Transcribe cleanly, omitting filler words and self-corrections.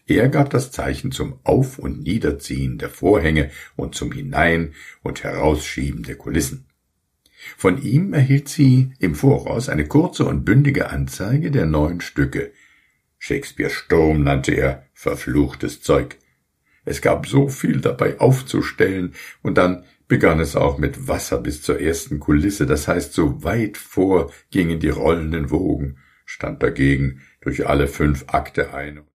Er gab das Zeichen zum Auf- und Niederziehen der Vorhänge und zum Hinein- und Herausschieben der Kulissen. Von ihm erhielt sie im Voraus eine kurze und bündige Anzeige der neuen Stücke. Shakespeares Sturm nannte er verfluchtes Zeug. Es gab so viel dabei aufzustellen, und dann begann es auch mit Wasser bis zur ersten Kulisse, das heißt, so weit vor gingen die rollenden Wogen, stand dagegen durch alle 5 Akte ein